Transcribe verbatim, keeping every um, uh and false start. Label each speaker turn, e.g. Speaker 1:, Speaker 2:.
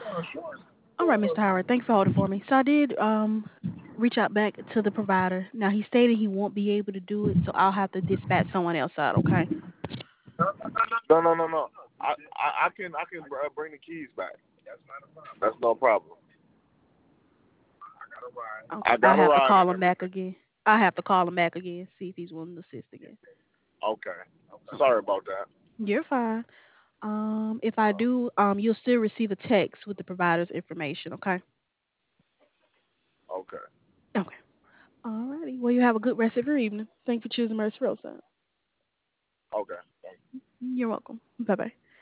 Speaker 1: All right, Mister Howard, thanks for holding for me. So I did um reach out back to the provider. Now he stated he won't be able to do it, so I'll have to dispatch someone else out. Okay.
Speaker 2: No, no, no, no. I, I, I can, I can uh, bring the keys back. That's no problem.
Speaker 1: Okay.
Speaker 2: I
Speaker 1: I
Speaker 2: got a
Speaker 1: have to
Speaker 2: ride
Speaker 1: call
Speaker 2: and
Speaker 1: him back
Speaker 2: everything.
Speaker 1: again. I have to call him back again, see if he's willing to assist again.
Speaker 2: Okay.
Speaker 1: Okay.
Speaker 2: Sorry about that.
Speaker 1: You're fine. Um, if I do, um, you'll still receive a text with the provider's information. Okay.
Speaker 2: Okay.
Speaker 1: Okay. Alrighty. Well, you have a good rest of your evening. Thanks for choosing Mercy Roadside.
Speaker 2: Okay.
Speaker 1: You're welcome. Bye bye.